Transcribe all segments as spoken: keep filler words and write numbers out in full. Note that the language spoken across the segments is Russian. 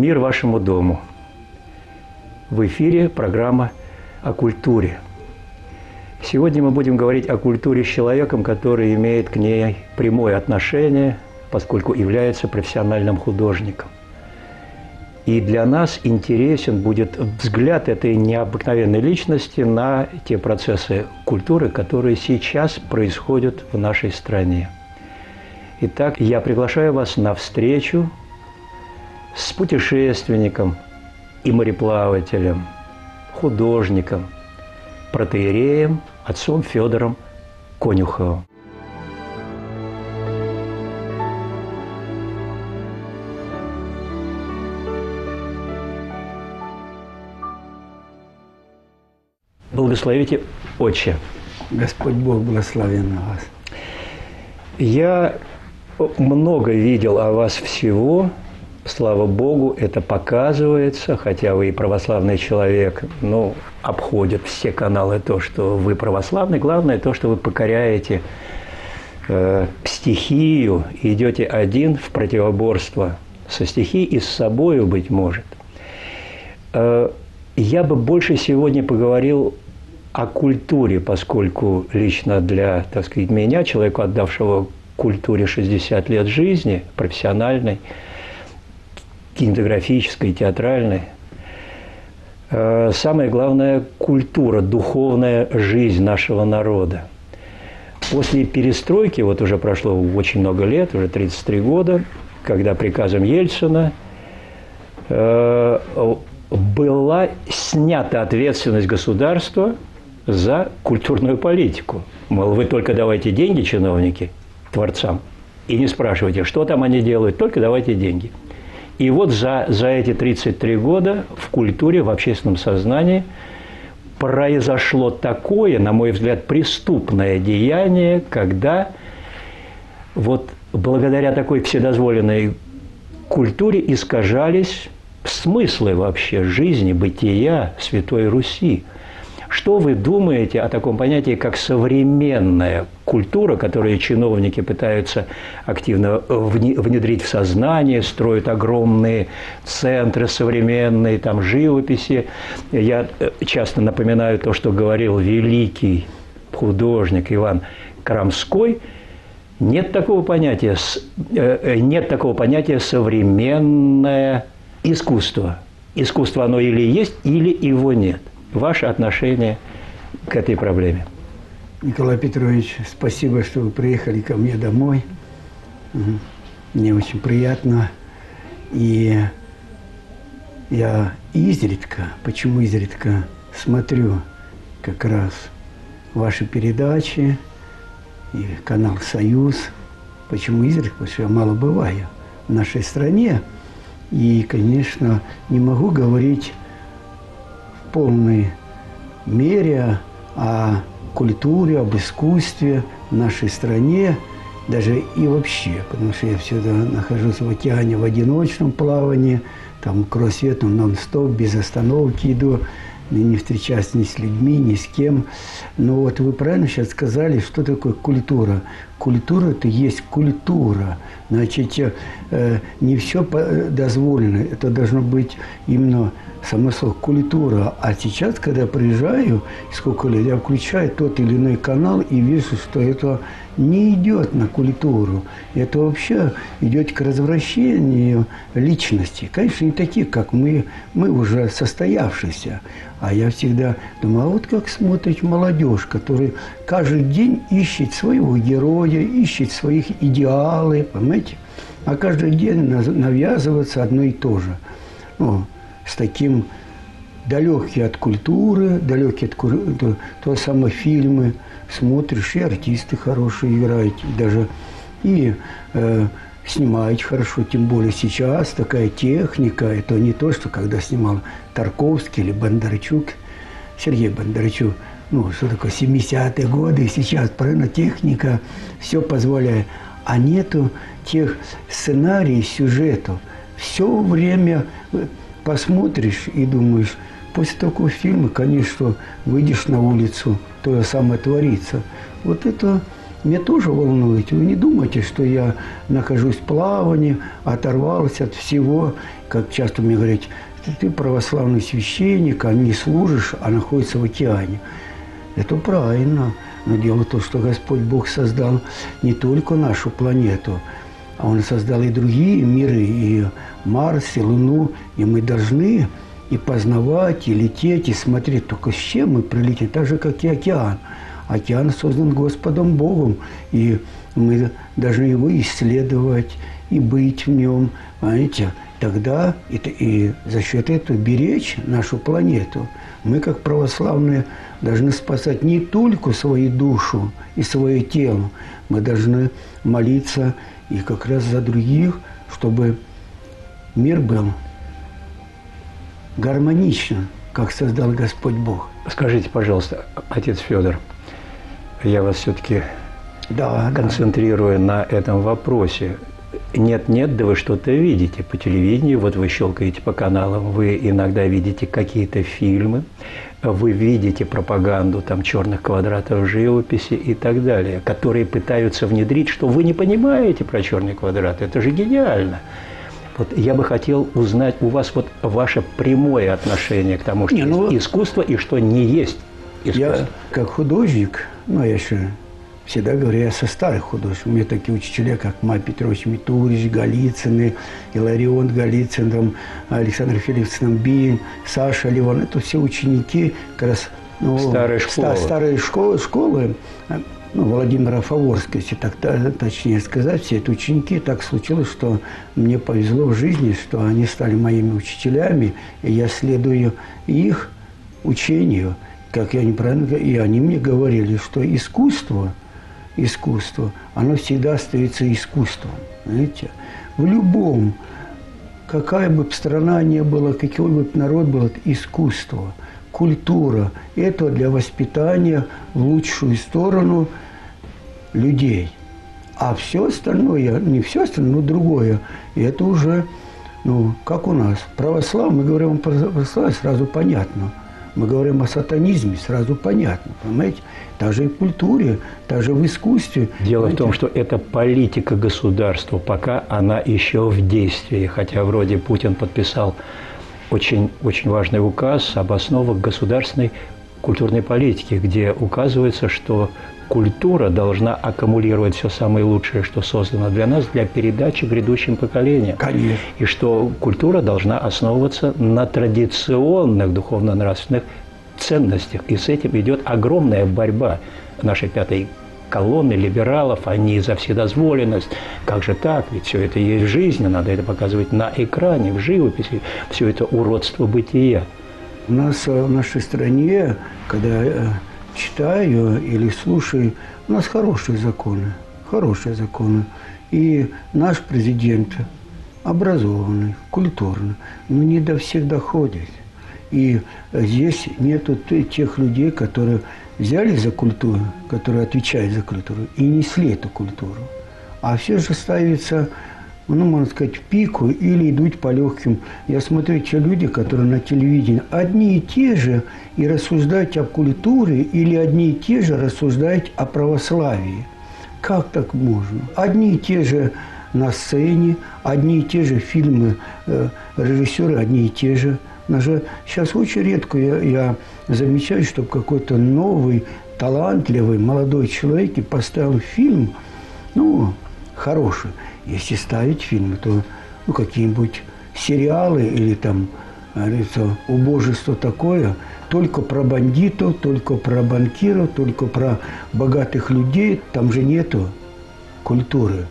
Мир вашему дому. В эфире программа о культуре. Сегодня мы будем говорить о культуре с человеком, который имеет к ней прямое отношение, поскольку является профессиональным художником. И для нас интересен будет взгляд этой необыкновенной личности на те процессы культуры, которые сейчас происходят в нашей стране. Итак, я приглашаю вас на встречу с путешественником и мореплавателем, художником, протоиереем, отцом Федором Конюховым. Благословите, Отче. Господь Бог благословен вас. Я много видел о вас всего. Слава Богу, это показывается, хотя вы и православный человек, но обходят все каналы то, что вы православный. Главное то, что вы покоряете э, стихию, идете один в противоборство со стихией и с собою, быть может. Э, я бы больше сегодня поговорил о культуре, поскольку лично для, так сказать, меня, человеку, отдавшего культуре шестьдесят лет жизни, профессиональной, кинематографической, театральной, самое главное – культура, духовная жизнь нашего народа. После перестройки, вот уже прошло очень много лет, уже тридцать три года, когда приказом Ельцина была снята ответственность государства за культурную политику. Мол, вы только давайте деньги, чиновники, творцам, и не спрашивайте, что там они делают, только давайте деньги. И вот за, за эти тридцать три года в культуре, в общественном сознании произошло такое, на мой взгляд, преступное деяние, когда вот благодаря такой вседозволенной культуре искажались смыслы вообще жизни, бытия Святой Руси. Что вы думаете о таком понятии, как современная культура, которую чиновники пытаются активно внедрить в сознание, строят огромные центры современной там, живописи? Я часто напоминаю то, что говорил великий художник Иван Крамской. Нет такого понятия, нет такого понятия современное искусство. Искусство оно или есть, или его нет. Ваше отношение к этой проблеме? Николай Петрович, спасибо, что вы приехали ко мне домой. Мне очень приятно. И я изредка, почему изредка, смотрю как раз ваши передачи и канал «Союз». Почему изредка? Потому что я мало бываю в нашей стране. И, конечно, не могу говорить в полной мере о культуре, об искусстве в нашей стране, даже и вообще, потому что я всегда нахожусь в океане в одиночном плавании, там кругосветом нон-стоп, без остановки иду, не встречаюсь ни с людьми, ни с кем. Но вот вы правильно сейчас сказали, что такое культура. Культура – это есть культура. Значит, э, не все дозволено. Это должно быть именно само слово «культура». А сейчас, когда я приезжаю, сколько лет, я включаю тот или иной канал и вижу, что это не идет на культуру. Это вообще идет к развращению личности. Конечно, не таких, как мы, мы уже состоявшиеся. А я всегда думаю, а вот как смотрит молодежь, которая каждый день ищет своего героя, ищет своих идеалы, понимаете? А каждый день навязывается одно и то же. Ну, с таким далекие от культуры, далекие от культуры, то самое фильмы, смотришь, и артисты хорошие играют, и даже и э, снимаете хорошо, тем более сейчас такая техника, это не то, что когда снимал Тарковский или Бондарчук, Сергей Бондарчук, ну, что такое, семидесятые годы, и сейчас, правильно, техника все позволяет, а нету тех сценариев, сюжетов, все время посмотришь и думаешь, после такого фильма, конечно, выйдешь на улицу, то же самое творится. Вот это меня тоже волнует. Вы не думайте, что я нахожусь в плавании, оторвался от всего. Как часто мне говорят, ты православный священник, а не служишь, а находится в океане. Это правильно. Но дело в том, что Господь Бог создал не только нашу планету, а Он создал и другие миры, и Марс, и Луну. И мы должны и познавать, и лететь, и смотреть. Только с чем мы прилетим? Так же, как и океан. Океан создан Господом Богом, и мы должны его исследовать, и быть в нем. Понимаете? Тогда и, и за счет этого беречь нашу планету. Мы, как православные, должны спасать не только свою душу и свое тело. Мы должны молиться и как раз за других, чтобы мир был гармоничен, как создал Господь Бог. Скажите, пожалуйста, отец Федор, я вас все-таки да, концентрирую да. на этом вопросе. Нет-нет, да вы что-то видите по телевидению, вот вы щелкаете по каналам, вы иногда видите какие-то фильмы, вы видите пропаганду там черных квадратов живописи и так далее, которые пытаются внедрить, что вы не понимаете про черные квадраты. Это же гениально. Вот я бы хотел узнать у вас вот ваше прямое отношение к тому, что не, ну, есть искусство и что не есть искусство. Я как художник, ну я еще всегда говорю, я со старых художников. У меня такие учителя, как Май Петрович Митурич, Голицын, Иларион Голицын, там, Александр Филиппович Намбин, Саша Ливан. Это все ученики как раз ну, старой школы. Старые школы, школы ну, Владимира Фаворского, если так точнее сказать. Все это ученики. Так случилось, что мне повезло в жизни, что они стали моими учителями, и я следую их учению. Как я неправильно, и они мне говорили, что искусство искусство, оно всегда остается искусством. Знаете? В любом, какая бы страна ни была, какой бы народ был, искусство, культура, это для воспитания в лучшую сторону людей. А все остальное, не все остальное, но другое, и это уже, ну, как у нас, православие, мы говорим о православии, сразу понятно. Мы говорим о сатанизме, сразу понятно, понимаете? Также и в культуре, также в искусстве. Дело понимаете? в том, что это политика государства, пока она еще в действии. Хотя вроде Путин подписал очень, очень важный указ об основах государственной культурной политики, где указывается, что культура должна аккумулировать все самое лучшее, что создано для нас, для передачи грядущим поколениям. Конечно. И что культура должна основываться на традиционных духовно-нравственных ценностях. И с этим идет огромная борьба нашей пятой колонны либералов. Они за вседозволенность. Как же так? Ведь все это есть в жизни. Надо это показывать на экране, в живописи. Все это уродство бытия. У нас в нашей стране, когда читаю или слушаю, у нас хорошие законы, хорошие законы. И наш президент образованный, культурный, но не до всех доходит. И здесь нету тех людей, которые взяли за культуру, которые отвечают за культуру, и несли эту культуру. А все же ставится, ну, можно сказать, в пику или идут по легким. Я смотрю, те люди, которые на телевидении, одни и те же и рассуждают о культуре, или одни и те же рассуждают о православии. Как так можно? Одни и те же на сцене, одни и те же фильмы, э, режиссеры одни и те же. Даже сейчас очень редко я, я замечаю, чтобы какой-то новый, талантливый, молодой человек поставил фильм, ну, хороший. Если ставить фильмы, то ну, какие-нибудь сериалы или там, говорится, убожество такое, только про бандитов, только про банкиров, только про богатых людей, там же нету культуры.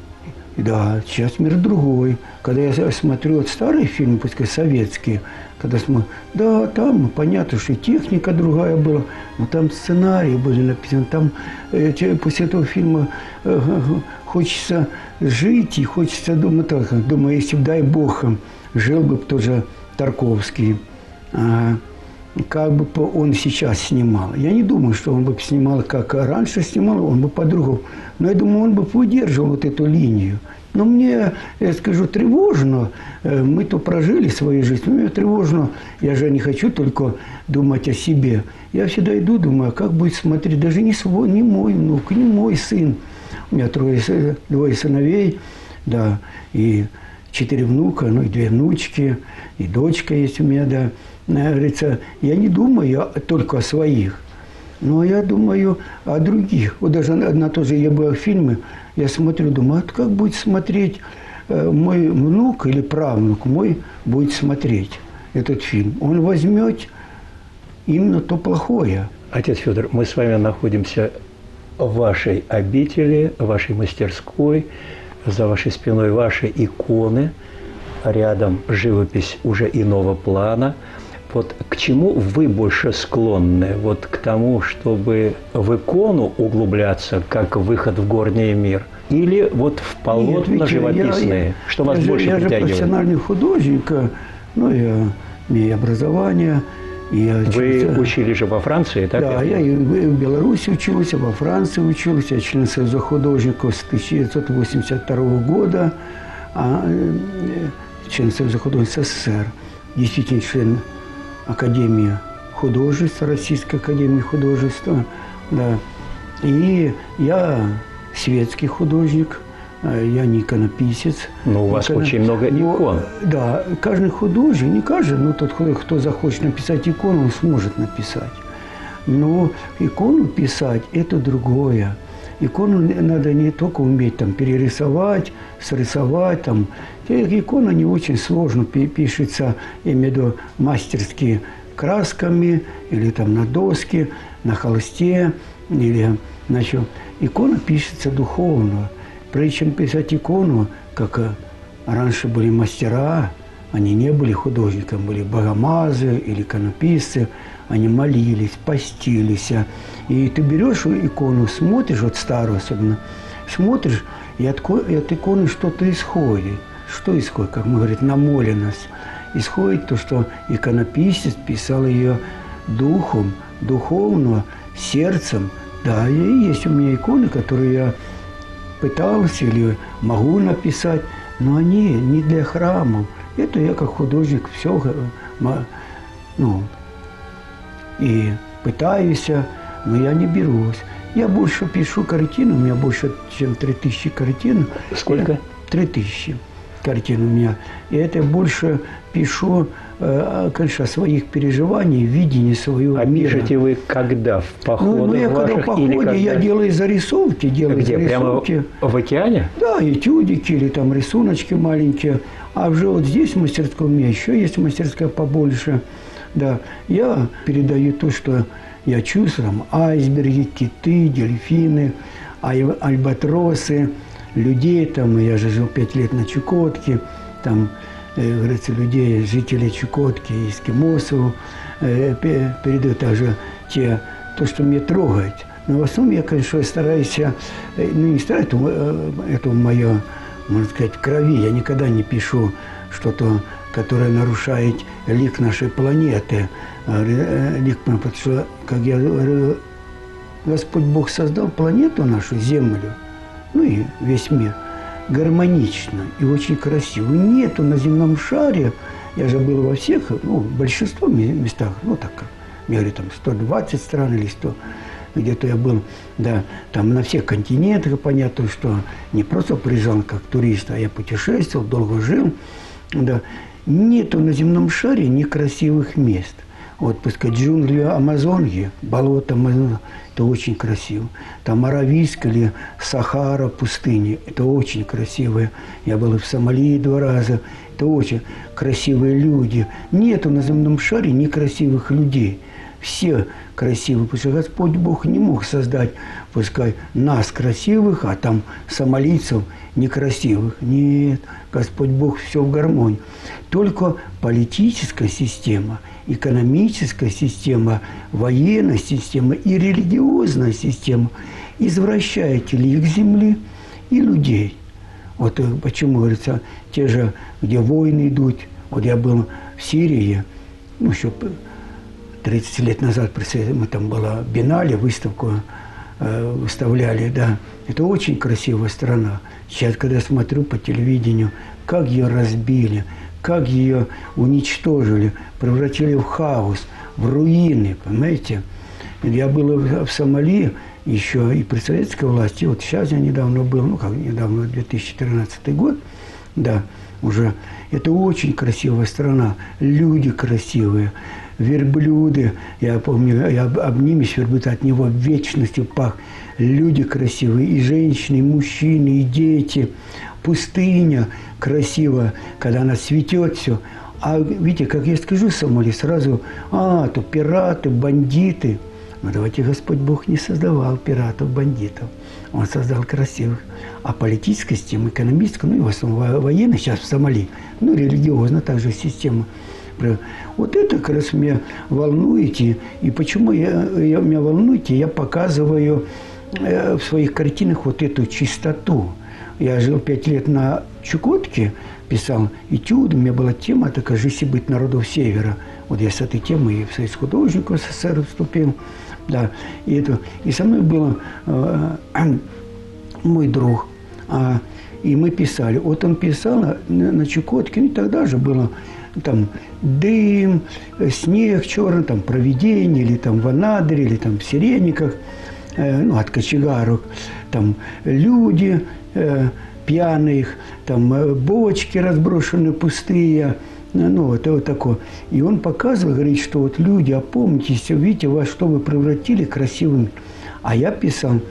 Да, сейчас мир другой. Когда я смотрю вот старые фильмы, пускай советские, когда смотрю, да, там понятно, что и техника другая была, но там сценарии были написаны, там э, после этого фильма э, хочется жить и хочется думать так. Думаю, если бы, дай Бог, жил бы тоже Тарковский, а, как бы он сейчас снимал. Я не думаю, что он бы снимал, как раньше снимал, он бы по-другому. Но я думаю, он бы выдерживал вот эту линию. Но мне, я скажу, тревожно. Мы то прожили свою жизнь, но мне тревожно. Я же не хочу только думать о себе. Я всегда иду, думаю, как будет смотреть. Даже не, свой, не мой внук, не мой сын. У меня трое, двое сыновей, да, и четыре внука, ну и две внучки, и дочка есть у меня, да. Говорится, я не думаю только о своих, но я думаю о других. Вот даже на то же я был фильмы, я смотрю, думаю, а как будет смотреть мой внук или правнук мой будет смотреть этот фильм? Он возьмет именно то плохое. Отец Федор, мы с вами находимся в вашей обители, в вашей мастерской, за вашей спиной ваши иконы, рядом живопись уже иного плана. Вот к чему вы больше склонны? Вот к тому, чтобы в икону углубляться, как выход в горний мир? Или вот в полотна живописные? Я, что вас я больше же, притягивает? Я же профессиональный художник, ну, я имею образование. Я Вы учился... учили же во Франции, так? Да, я и в Беларуси учился, во Франции учился. Я член Союза художников с тысяча девятьсот восемьдесят второго года, а член Союза художников СССР. Действительно член Академии художеств, Российской академии художества. Да. И я светский художник, я не иконописец. Но у вас Икона... очень много икон. Но, да, каждый художник, не каждый, но тот, кто захочет написать икону, он сможет написать. Но икону писать – это другое. Икону надо не только уметь там, перерисовать, срисовать. Там. Икона не очень сложно пишется, я имею в виду мастерски красками, или там на доске, на холсте. Или, значит, икона пишется духовно. Прежде чем писать икону, как раньше были мастера, они не были художниками, были богомазы или иконописцы, они молились, постились. И ты берешь икону, смотришь, вот старую особенно, смотришь, и от, и от иконы что-то исходит. Что исходит? Как мы говорим, намоленность. Исходит то, что иконописец писал ее духом, духовно, сердцем. Да, и есть у меня иконы, которые я пытался или могу написать, но они не для храмов. Это я как художник все, ну, и пытаюсь, но я не берусь. Я больше пишу картин, у меня больше, чем три тысячи картин. Сколько? Три тысячи картин у меня. И это больше пишу, конечно, о своих переживаниях, видении своего а мира. А пишете вы когда? В походах ну, ну, я ваших? когда в походе, или когда... я делаю зарисовки. Делаю Где? зарисовки. Прямо в океане? Да, этюдики или там рисуночки маленькие. А уже вот здесь в мастерской у меня еще есть мастерская побольше. Да, я передаю то, что я чувствую. Там, айсберги, киты, дельфины, альбатросы, людей. Там, я же жил пять лет на Чукотке. Там, э, говорится, людей, жителей Чукотки, эскимосов. Э, передаю также те, то, что меня трогает. Но в основном я, конечно, стараюсь, э, ну не стараюсь, это, э, это мое, можно сказать, в крови. Я никогда не пишу что-то, которое нарушает лик нашей планеты. Лик, потому что, как я говорю, Господь Бог создал планету нашу, Землю, ну и весь мир, гармонично и очень красиво. Нету на земном шаре, я же был во всех, ну, в большинстве местах, ну так, я говорю, там сто двадцать стран или сто, где-то я был, да, там на всех континентах, понятно, что не просто приезжал как турист, а я путешествовал, долго жил, да. Нету на земном шаре некрасивых мест. Вот, пускай джунгли Амазонки, болото Амазонки, это очень красиво. Там Аравийск или Сахара, пустыни, это очень красивые. Я был и в Сомали два раза, это очень красивые люди. Нету на земном шаре некрасивых людей. Все красивые, потому что Господь Бог не мог создать, пускай, нас красивых, а там сомалийцев некрасивых. Нет, Господь Бог все в гармонии. Только политическая система, экономическая система, военная система и религиозная система извращает лик земли и людей. Вот почему, говорится, те же, где войны идут. Вот я был в Сирии, ну, еще тридцать лет назад, мы там была биеннале, выставку э, выставляли, да. Это очень красивая страна. Сейчас, когда смотрю по телевидению, как ее разбили, как ее уничтожили, превратили в хаос, в руины, понимаете? Я был в Сомали еще и при советской власти, вот сейчас я недавно был, ну как недавно, две тысячи тринадцатый год, да, уже. Это очень красивая страна, люди красивые, верблюды, я помню, я обнимусь, верблюд от него вечностью пах, люди красивые, и женщины, и мужчины, и дети, пустыня красивая, когда она цветет все. А видите, как я скажу Сомали, сразу, а, то пираты, бандиты. Но давайте Господь Бог не создавал пиратов, бандитов. Он создал красивых. А политическая система, экономическая, ну и в основном военная, сейчас в Сомали, ну религиозная также система. Вот это как раз меня волнуете. И почему я, я, меня волнуете, я показываю э, в своих картинах вот эту чистоту. Я жил пять лет на Чукотке, писал этюды, у меня была тема такая «Жизнь и быть народов Севера». Вот я с этой темой и в Союз художников СССР вступил. Да, и, это, и со мной был э, мой друг. А, и мы писали. Вот он писал на, на Чукотке, ну и тогда же было там дым, снег черный, там провидение, или там в Анадыре, или там в Сирениках, э, ну, от кочегарок, там люди э, пьяные, там э, бочки разброшенные пустые. Ну, вот, вот такое. И он показывал, говорит, что вот люди, опомнитесь, видите, во что вы превратили красивыми. А я писал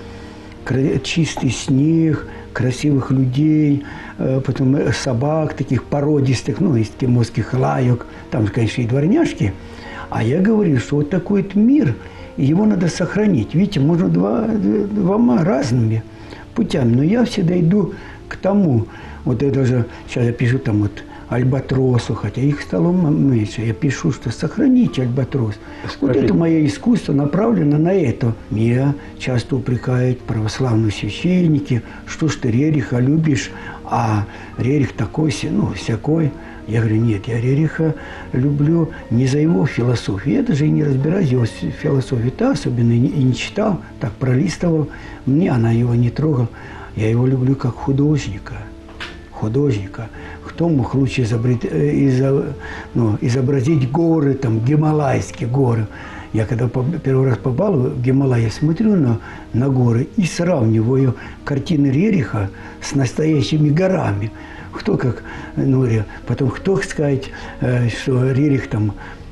чистый снег, красивых людей, потом собак таких породистых, ну, эскимосских лаек, там, конечно, и дворняжки. А я говорил, что вот такой вот мир, его надо сохранить. Видите, можно два, двумя разными путями. Но я всегда иду к тому, вот это же, сейчас я пишу там вот, альбатросу, хотя их стало меньше. Я пишу, что сохраните альбатрос. Скажи. Вот это мое искусство направлено на это. Меня часто упрекают православные священники, что ж ты Рериха любишь, а Рерих такой, ну, всякой. Я говорю, нет, я Рериха люблю не за его философию. Я даже и не разбираюсь в его философии-то, особенно и не читал, так пролистывал. Мне она его не трогала. Я его люблю как художника. Художника. Кто мог лучше изобрет, изо, ну, изобразить горы, там, гималайские горы. Я когда первый раз попал в Гималай, я смотрю на, на горы и сравниваю картины Рериха с настоящими горами. Кто как, ну, потом кто сказать, что Рерих там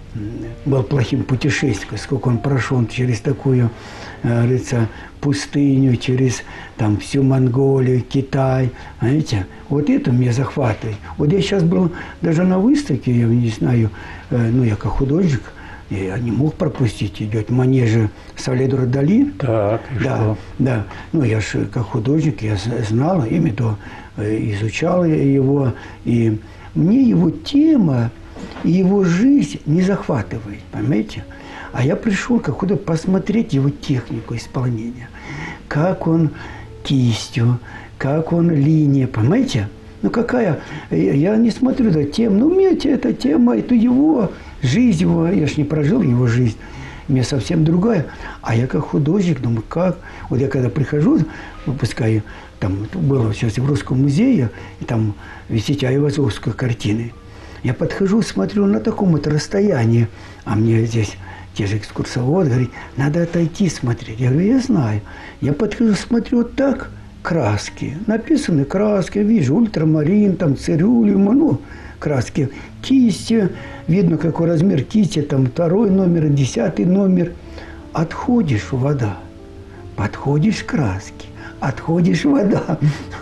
был плохим путешественником, сколько он прошел через такую, говорится, пустыню, через там всю Монголию, Китай, знаете, вот это меня захватывает. Вот я сейчас был даже на выставке, я не знаю, ну, я как художник, я не мог пропустить, идет манежа Сальвадора Дали. Так, и да, что? Да, ну, я же как художник, я знал, именно изучал его, и мне его тема, и его жизнь не захватывает, понимаете? А я пришел как художник посмотреть его технику исполнения. Как он кистью, как он линия, понимаете? Ну какая, я не смотрю за тем, ну мне эта тема, это его жизнь, его, я ж не прожил его жизнь, мне совсем другая. А я как художник, думаю, как? Вот я когда прихожу, выпускаю, там было сейчас в Русском музее, и там висит Айвазовская картины. Я подхожу, смотрю на таком вот расстоянии, а мне здесь те же экскурсовод говорит, надо отойти смотреть. Я говорю, я знаю. Я подхожу, смотрю, вот так, краски. Написаны краски, вижу, ультрамарин, там, цирюльем, ну, краски. Кисти, видно, какой размер кисти, там, второй номер, десятый номер. Отходишь, вода, подходишь, краски. Отходишь, вода.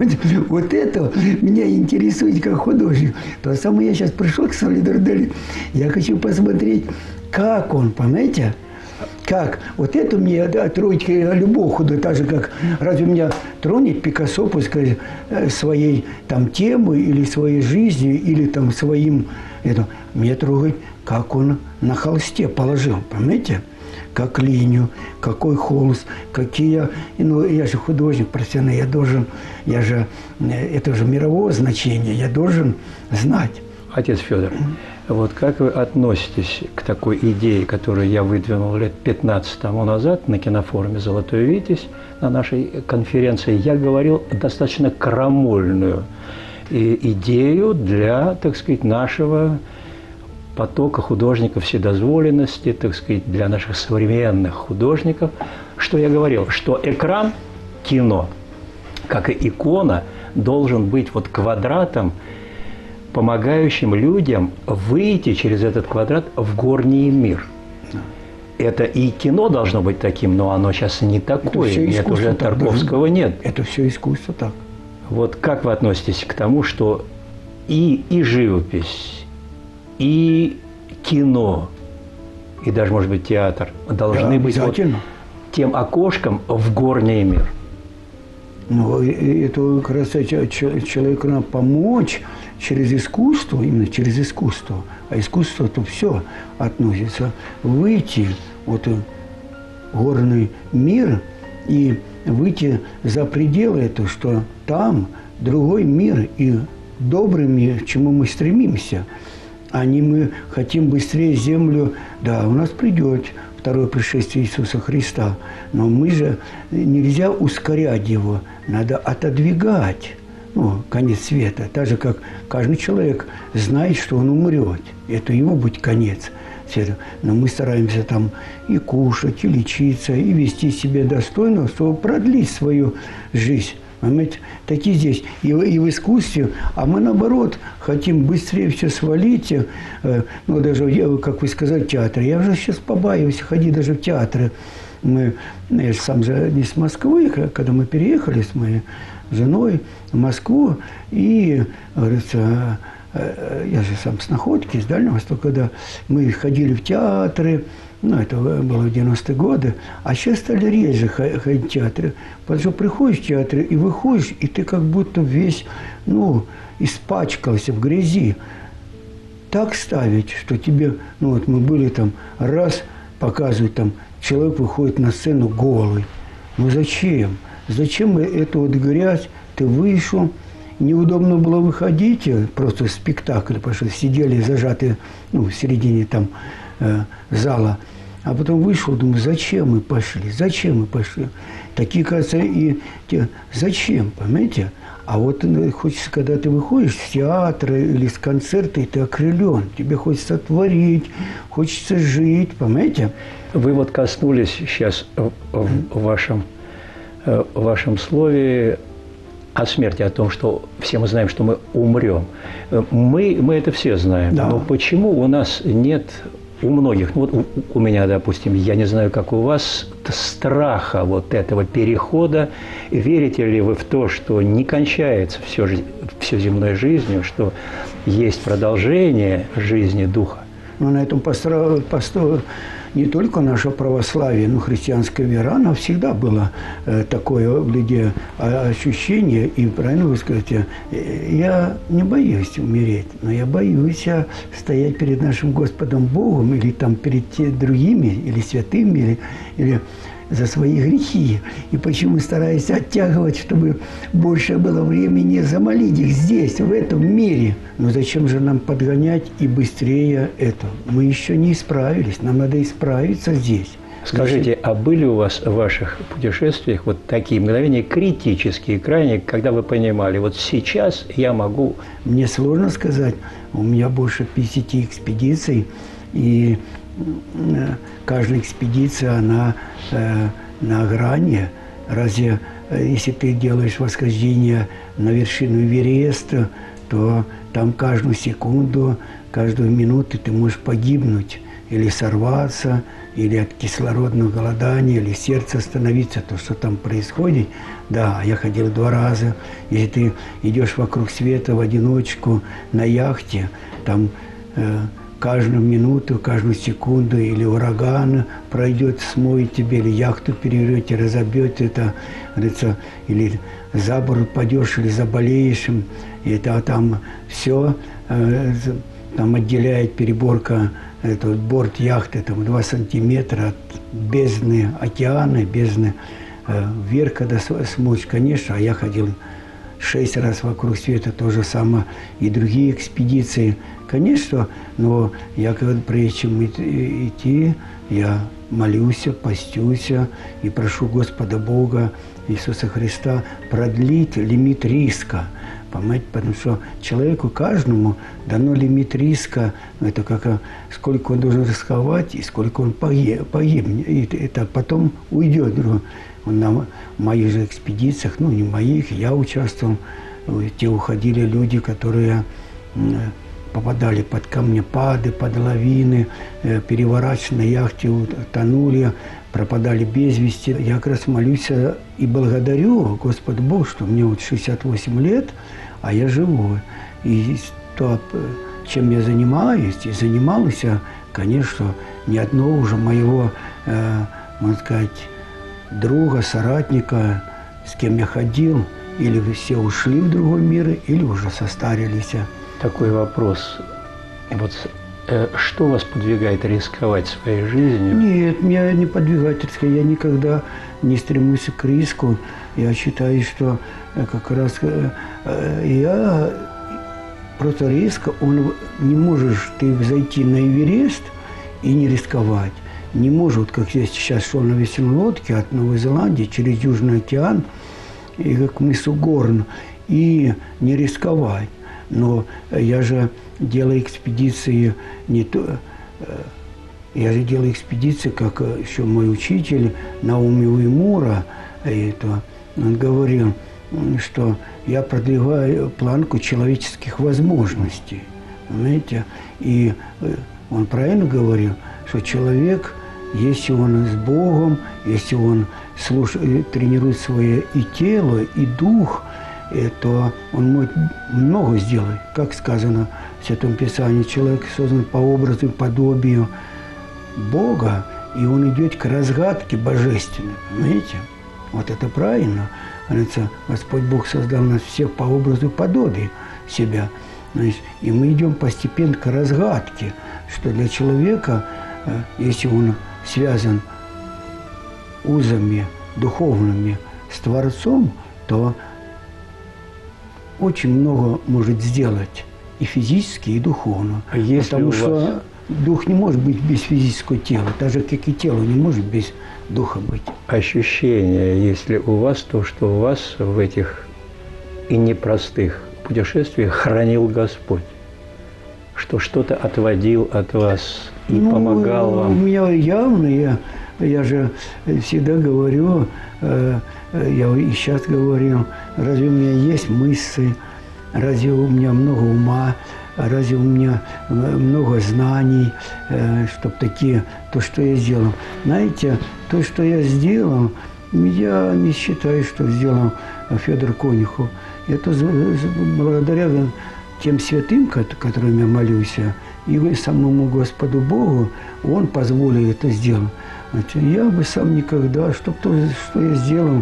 Вот это меня интересует как художник. То самое я сейчас пришел к Сальвадору Дали. Я хочу посмотреть, как он, понимаете? Как? Вот это мне тронет любого художника, так же, как разве меня тронет Пикассо, пускай своей там темой или своей жизнью, или там своим, это, меня трогает, как он на холсте положил, понимаете? Как линию, какой холст, какие... Ну, я же художник профессиональный, я должен... Я же... Это же мирового значения, я должен знать. Отец Федор, Вот как вы относитесь к такой идее, которую я выдвинул лет пятнадцать тому назад на кинофоруме «Золотой Витязь» на нашей конференции? Я говорил достаточно крамольную идею для, так сказать, нашего потока художников вседозволенности, так сказать, для наших современных художников. Что я говорил? Что экран кино, как и икона, должен быть вот квадратом, помогающим людям выйти через этот квадрат в горний мир. Это и кино должно быть таким, но оно сейчас не такое. Нет, уже Тарковского нет. Это все искусство так. Вот как вы относитесь к тому, что и, и живопись, и кино, и даже, может быть, театр должны да, быть вот тем окошком в горний мир? Ну, это как раз человеку надо помочь через искусство, именно через искусство. А искусство то все относится. Выйти вот в горный мир и выйти за пределы этого, что там другой мир и добрый мир, к чему мы стремимся. А не мы хотим быстрее землю, да, у нас придет второе пришествие Иисуса Христа. Но мы же, нельзя ускорять его, надо отодвигать, ну, конец света. Так же, как каждый человек знает, что он умрет. Это его будет конец света. Но мы стараемся там и кушать, и лечиться, и вести себя достойно, чтобы продлить свою жизнь. Понимаете? Такие здесь и, и в искусстве, а мы наоборот хотим быстрее все свалить. Э, ну, даже, как вы сказали, театр. Я уже сейчас побаиваюсь ходить даже в театры. Мы, я же сам же не с Москвы, когда мы переехали с моей женой в Москву, и, говорится, э, я же сам с Находки, с Дальнего Востока, когда мы ходили в театры. Ну, это было в девяностые годы. А сейчас стали реже ходить в театры. Потому что приходишь в театр и выходишь, и ты как будто весь, ну, испачкался в грязи. Так ставить, что тебе, ну, вот мы были там, раз показывают, там, человек выходит на сцену голый. Ну, зачем? Зачем эту вот грязь? Ты вышел, неудобно было выходить, просто спектакль, потому что сидели зажатые, ну, в середине там э, зала. А потом вышел, думаю, зачем мы пошли? Зачем мы пошли? Такие, кажется, и те, зачем, понимаете? А вот хочется, когда ты выходишь с театра или с концерта, и ты окрылен, тебе хочется творить, хочется жить, понимаете? Вы вот коснулись сейчас в вашем, в вашем слове о смерти, о том, что все мы знаем, что мы умрем. Мы, мы это все знаем, да. Но почему у нас нет... У многих, ну вот у, у меня, допустим, я не знаю, как у вас, страха вот этого перехода. Верите ли вы в то, что не кончается все, все земной жизнью, что есть продолжение жизни Духа? Ну, на этом постро... постро... не только наше православие, но христианская вера, она всегда была э, такое в людей ощущение. И правильно вы скажете, я не боюсь умереть, но я боюсь стоять перед нашим Господом Богом или там перед другими, или святыми, или, или за свои грехи. И почему стараюсь оттягивать, чтобы больше было времени замолить их здесь, в этом мире. Но зачем же нам подгонять и быстрее это? Мы еще не исправились, нам надо исправиться здесь. Скажите, зачем? А были у вас в ваших путешествиях вот такие мгновения критические, крайние, когда вы понимали, вот сейчас я могу... Мне сложно сказать, у меня больше пятидесяти экспедиций, и каждая экспедиция, она э, на грани. Разве, э, если ты делаешь восхождение на вершину Эвереста, то там каждую секунду, каждую минуту ты можешь погибнуть или сорваться, или от кислородного голодания, или сердце остановиться, то, что там происходит. Да, я ходил два раза. Если ты идешь вокруг света в одиночку на яхте, там... Э, каждую минуту, каждую секунду или ураган пройдет, смоет тебе, или яхту перевернете, разобьет это, говорится, или за борт упадешь, или заболеешь. И это там все, там отделяет переборка, этот борт яхты, там два сантиметра от бездны океана, бездны вверх, когда смочь, конечно, а я ходил шесть раз вокруг света, то же самое и другие экспедиции. Конечно, но я, когда прежде чем идти, я молюсь, постюсь и прошу Господа Бога, Иисуса Христа, продлить лимит риска. Понимаете? Потому что человеку, каждому дано лимит риска. Это как сколько он должен рисковать и сколько он погибнет. И это потом уйдет. На моих же экспедициях, ну не моих, я участвовал. Те уходили люди, которые попадали под камнепады, под лавины, переворачивали на яхте, тонули, пропадали без вести. Я как раз молюсь и благодарю Господа Бога, что мне вот шестьдесят восемь лет, а я живу. И то, чем я занимаюсь, и занимался, конечно, ни одного уже моего, э, можно сказать, друга, соратника, с кем я ходил, или все ушли в другой мир, или уже состарились. Такой вопрос. Вот э, что вас подвигает рисковать своей жизнью? Нет, меня не подвигает рисковать. Я никогда не стремлюсь к риску. Я считаю, что как раз э, я просто риск, он не можешь ты зайти на Эверест и не рисковать. Не может, как я сейчас шел на веселой лодке от Новой Зеландии через Южный океан и как мысу Горн, и не рисковать. Но я же делаю экспедиции не то, я же делаю экспедиции, как еще мой учитель Наоми Уэмура, это, он говорил, что я продвигаю планку человеческих возможностей, понимаете? И он правильно говорил, что человек, если он с Богом, если он слушает, тренирует свое и тело, и дух, то он может много сделать. Как сказано в Святом Писании, человек создан по образу и подобию Бога, и он идет к разгадке божественной. Понимаете? Вот это правильно. Господь Бог создал нас всех по образу и подобию себя. И мы идем постепенно к разгадке, что для человека, если он связан узами духовными с Творцом, то очень много может сделать и физически, и духовно. А если Потому у вас... что дух не может быть без физического тела, так же, как и тело не может без духа быть. Ощущение, если у вас, то что у вас в этих и непростых путешествиях хранил Господь, что что-то отводил от вас и ну, помогал вам? У меня явно, я, я же всегда говорю, э, я и сейчас говорю, разве у меня есть мысли, разве у меня много ума, разве у меня много знаний, э, чтобы такие, то, что я сделал. Знаете, то, что я сделал, я не считаю, что сделал Федор Конюхов. Это благодаря тем святым, которым я молюсь, и самому Господу Богу, Он позволил это сделать. Я бы сам никогда, что, что я сделал,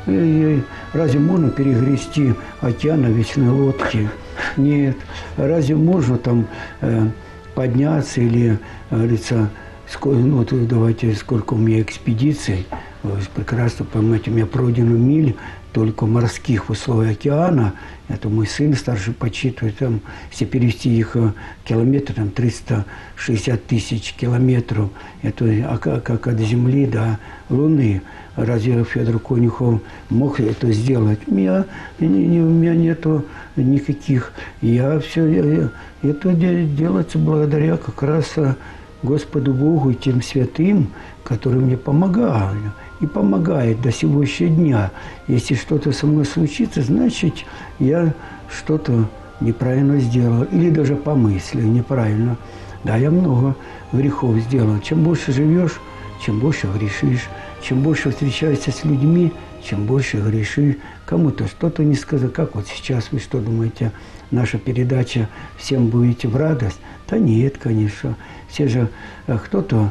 разве можно перегрести океан на вечной лодке? Нет. Разве можно там э, подняться или, говорится, сколько, ну, вот давайте, сколько у меня экспедиций, вы прекрасно понимаете, у меня пройдено миль только морских в условиях океана. Это мой сын старший подсчитывает, там, если перевести их в километры, там триста шестьдесят тысяч километров. Это как от Земли до Луны. Разве Федор Конюхов мог это сделать? У меня, у меня нету никаких. Я все это делается благодаря как раз Господу Богу и тем святым, которые мне помогали. И помогает до сегодняшнего дня. Если что-то со мной случится, значит, я что-то неправильно сделал. Или даже помыслил неправильно. Да, я много грехов сделал. Чем больше живешь, чем больше грешишь. Чем больше встречаешься с людьми, чем больше грешишь. Кому-то что-то не сказал. Как вот сейчас вы что думаете, наша передача всем будете в радость? Да нет, конечно. Все же кто-то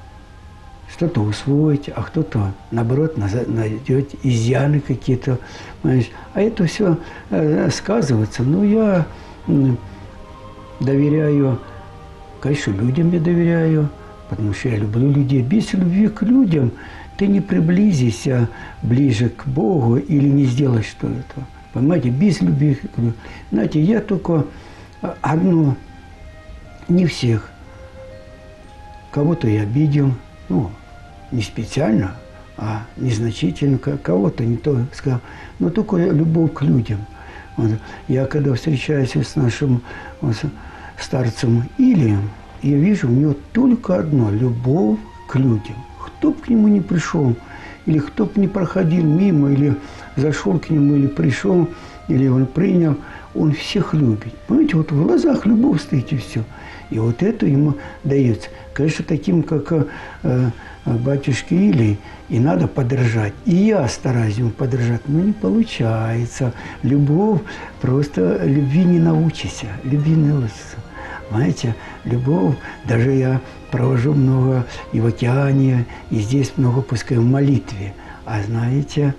что-то усвоить, а кто-то, наоборот, найдет изъяны какие-то. А это все сказывается. Ну, я доверяю, конечно, людям я доверяю, потому что я люблю людей. Без любви к людям ты не приблизишься ближе к Богу или не сделаешь что-то. Понимаете, без любви. Знаете, я только одно, не всех. Кого-то я обидел, ну, не специально, а незначительно, кого-то не то сказал. Но только любовь к людям. Вот. Я когда встречаюсь с нашим вот, старцем Илием, я вижу у него только одно – любовь к людям. Кто бы к нему не пришел, или кто бы не проходил мимо, или зашел к нему, или пришел, или он принял, он всех любит. Понимаете, вот в глазах любовь стоит и все. И вот это ему дается. Конечно, таким, как э, батюшке Илии, и надо подражать. И я стараюсь ему подражать, но не получается. Любовь, просто любви не научишься, любви не научишься. Понимаете, любовь, даже я провожу много и в океане, и здесь много пускай в молитве. А знаете,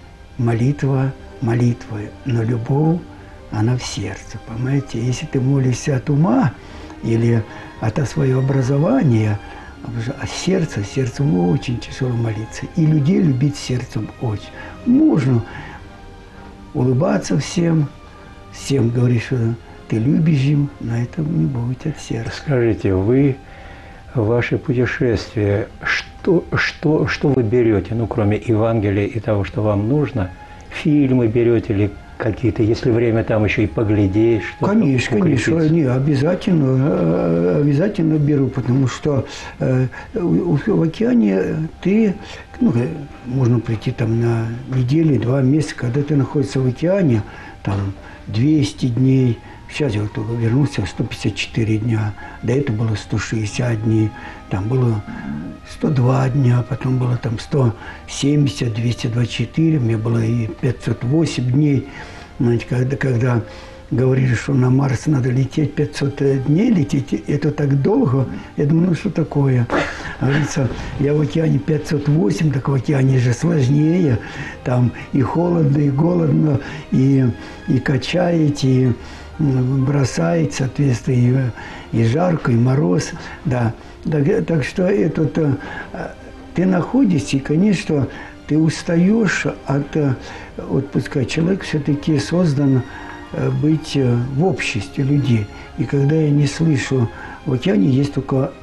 молитва молитвой, но любовь, она в сердце, понимаете? Если ты молишься от ума или от своего образования, а сердце, сердцем очень тяжело молиться. И людей любить сердцем очень. Можно улыбаться всем, всем говорить, что ты любишь им, но это не будет от сердца. Скажите, вы, ваше путешествие, что, что, что вы берете, ну, кроме Евангелия и того, что вам нужно? Фильмы берете или какие-то, если время там еще и поглядеть? Конечно, конечно, не, обязательно, обязательно беру, потому что э, в океане ты, ну, можно прийти там на неделю, два месяца, когда ты находишься в океане, там двести дней. Сейчас я вот вернулся сто пятьдесят четыре дня, до этого было сто шестьдесят дней, там было сто два дня, потом было там сто семьдесят, двести двадцать четыре, мне было и пятьсот восемь дней. Знаете, когда, когда говорили, что на Марс надо лететь пятьсот дней, лететь, это так долго, я думаю, ну что такое? Говорится, я в океане пятьсот восемь, так в океане же сложнее, там и холодно, и голодно, и, и качаете, и бросает, соответственно, и, и жарко, и мороз, да. Так, так что это, ты находишься, и, конечно, ты устаешь от, вот, пускай человек все-таки создан быть в обществе людей. И когда я не слышу, в океане есть только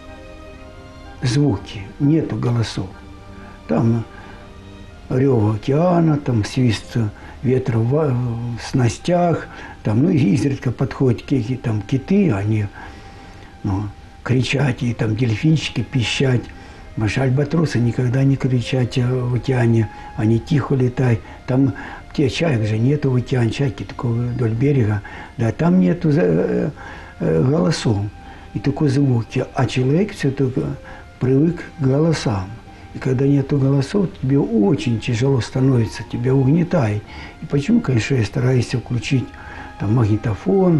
звуки, нету голосов. Там рев океана, там свист ветра в снастях, там, ну, изредка подходят какие-то там киты, они, ну, кричать, и там дельфинчики пищать. Потому что альбатросы никогда не кричат в океане, они тихо летают. Там те чаек же нету в океане, чайки только вдоль берега, да, там нету э, э, голосов и только звуки, а человек все-таки привык к голосам. И когда нету голосов, тебе очень тяжело становится, тебя угнетает. И почему, конечно, я стараюсь включить там магнитофон.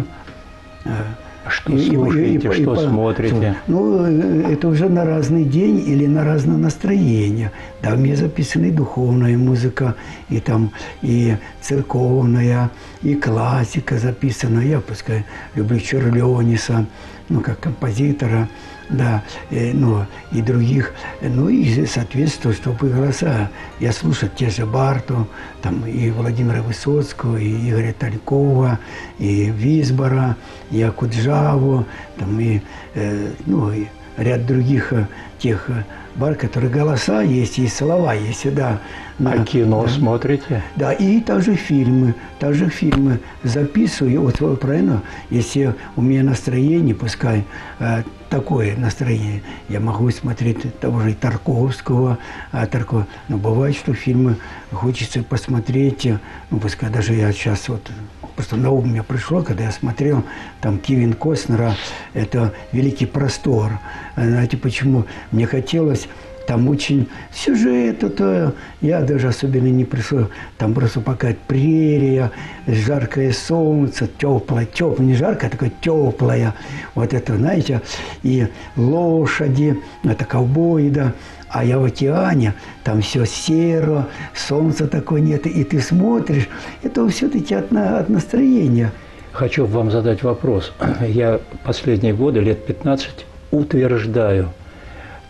Что и, слушаете, и, и, что и, смотрите? Ну, это уже на разный день или на разное настроение. Да, у меня записана и духовная музыка, и там и церковная, и классика записана. Я, пускай, люблю Черлёниса, ну, как композитора, да, и, ну, и других. Ну, и, соответственно, чтобы голоса. Я слушаю те же Барту, там, и Владимира Высоцкого, и Игоря Талькова, и Висбора, и Акуджаву, там, и, э, ну, и ряд других э, тех э, бар, которые голоса есть, и слова есть, да. А кино да, смотрите? Да, и также фильмы, также фильмы записываю. Вот правильно, если у меня настроение, пускай э, такое настроение, я могу смотреть того же и Тарковского, а, Таркова. Но бывает, что фильмы хочется посмотреть, ну, пускай даже я сейчас вот, просто на ум мне пришло, когда я смотрел там Кевин Костнера, это «Великий простор». Знаете, почему? Мне хотелось. Там очень сюжет, это я даже особенно не пришел. Там просто пока прерия, жаркое солнце, теплое, теплое, не жаркое, а такое теплое. Вот это, знаете, и лошади, это ковбои, да. А я в океане, там все серо, солнца такое нет. И ты смотришь, это все-таки от, от настроения. Хочу вам задать вопрос. Я последние годы, лет пятнадцать, утверждаю,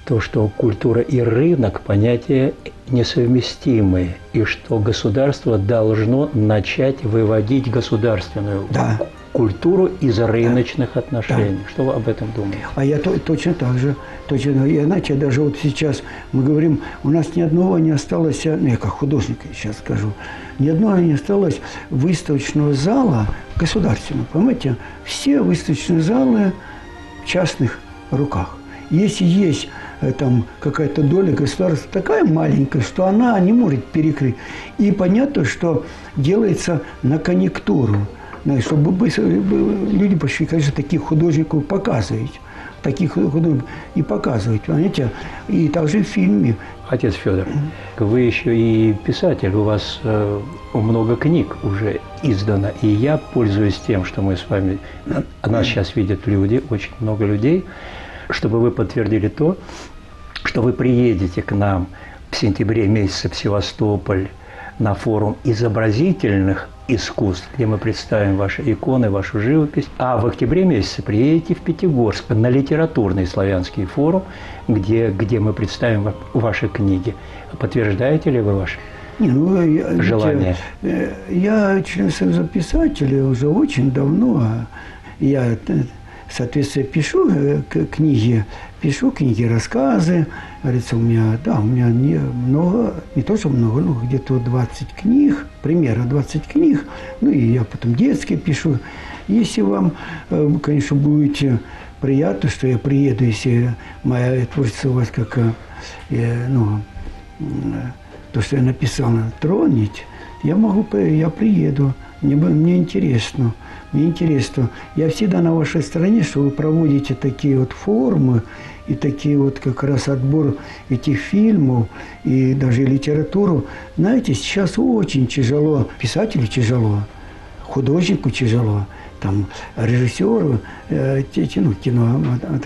то, что культура и рынок – понятия несовместимые, и что государство должно начать выводить государственную Да. культуру из рыночных Да. отношений. Да. Что вы об этом думаете? А я то, точно так же. Точно. И знаете, даже вот сейчас мы говорим, у нас ни одного не осталось, ну, я как художник сейчас скажу, ни одного не осталось выставочного зала государственного. Понимаете, все выставочные залы в частных руках. Если есть э, там какая-то доля государства такая маленькая, что она не может перекрыть. И понятно, что делается на конъюнктуру. Чтобы люди пошли, конечно, таких художников показывать. Таких художников и показывать, понимаете? И также в фильме. Отец Федор, вы еще и писатель, у вас э, много книг уже издано, и я пользуюсь тем, что мы с вами, нас сейчас видят люди, очень много людей, чтобы вы подтвердили то, что вы приедете к нам в сентябре месяце в Севастополь на форум изобразительных искусств, где мы представим ваши иконы, вашу живопись. А в октябре месяце приедете в Пятигорск на литературный славянский форум, где, где мы представим ваши книги. Подтверждаете ли вы ваши Не, ну, я, желания? Видите, я член Союза писателей уже очень давно. Я, соответственно, пишу книги, пишу книги, рассказы. Говорится, у меня, да, у меня не много, не то, что много, но где-то двадцать книг, примерно двадцать книг. Ну, и я потом детские пишу. Если вам, конечно, будете приятно, что я приеду, если моя творчество у вас как, ну, то, что я написал, тронет, я могу, я приеду. Мне, мне интересно. Мне интересно. Я всегда на вашей стороне, что вы проводите такие вот форумы и такие вот как раз отбор этих фильмов и даже литературу. Знаете, сейчас очень тяжело. Писателю тяжело, художнику тяжело, там, режиссеру, э, ну, кино.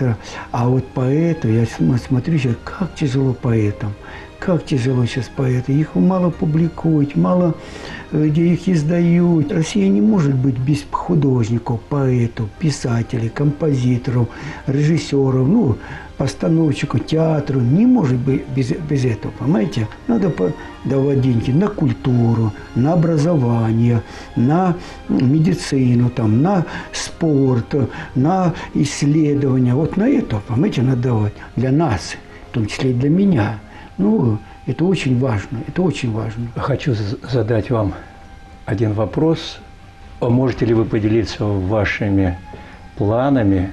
А вот поэту, я смотрю сейчас, как тяжело поэтам. Как тяжело сейчас поэты. Их мало публикуют, мало где их издают. Россия не может быть без художников, поэтов, писателей, композиторов, режиссеров, ну, постановщиков, театру. Не может быть без, без этого, понимаете? Надо давать деньги на культуру, на образование, на медицину, там, на спорт, на исследования. Вот на это, понимаете, надо давать для нас, в том числе и для меня. Ну, это очень важно, это очень важно. Хочу задать вам один вопрос. Можете ли вы поделиться вашими планами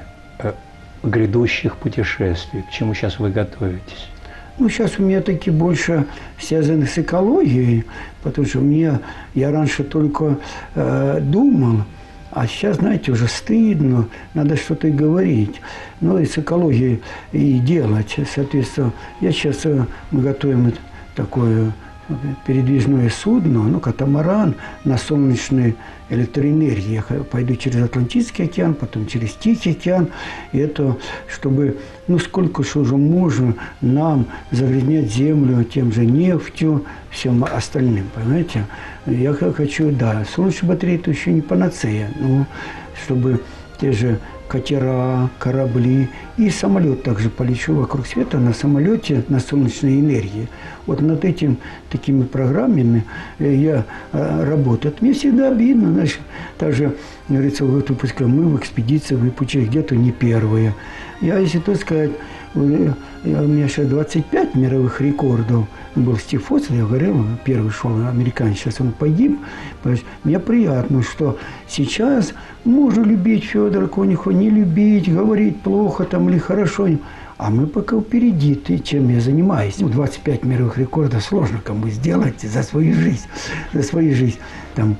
грядущих путешествий? К чему сейчас вы готовитесь? Ну, сейчас у меня такие больше связаны с экологией, потому что мне, я раньше только э, думал, а сейчас, знаете, уже стыдно, надо что-то и говорить. Ну, и с экологией и делать. Соответственно, я сейчас, мы готовим такое передвижное судно, ну, катамаран на солнечной электроэнергии. Я пойду через Атлантический океан, потом через Тихий океан. И это, чтобы, ну, сколько же уже можно нам загрязнять землю тем же нефтью, всем остальным, понимаете? Я хочу, да, солнечные батареи – это еще не панацея, но чтобы те же катера, корабли и самолет также полечу вокруг света на самолете на солнечной энергии. Вот над этим такими программами я работаю. Мне всегда обидно, знаешь, также, говорится, вот выпуска, мы в экспедиции выпустили где-то не первые. Я, если то сказать, у меня сейчас двадцать пять мировых рекордов. Был Стив Фоссел, я говорил, первый шел американец, сейчас он погиб. Мне приятно, что сейчас можно любить Федора Конюхова, не любить, говорить плохо там или хорошо. А мы пока впереди, чем я занимаюсь. Ну, двадцать пять мировых рекордов сложно кому сделать за свою жизнь. За свою жизнь. Там,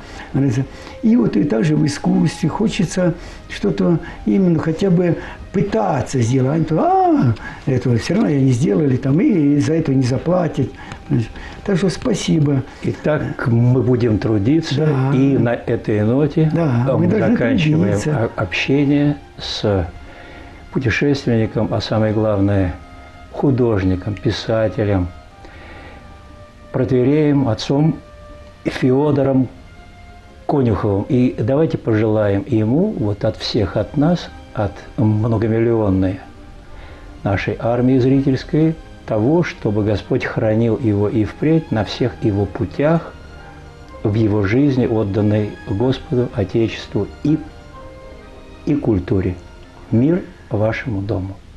и вот и также в искусстве хочется что-то именно хотя бы пытаться сделать. Они то, а, этого все равно я не сделали, там, и за это не заплатят. Так что спасибо. Итак, мы будем трудиться, да. И на этой ноте да, мы, мы заканчиваем трудиться. Общение с путешественником, а самое главное, художником, писателем, протоиереем, отцом Феодором Конюховым. И давайте пожелаем ему, вот от всех, от нас, от многомиллионной нашей армии зрительской, того, чтобы Господь хранил его и впредь на всех его путях, в его жизни, отданной Господу, Отечеству и, и культуре. Мир вашему дому.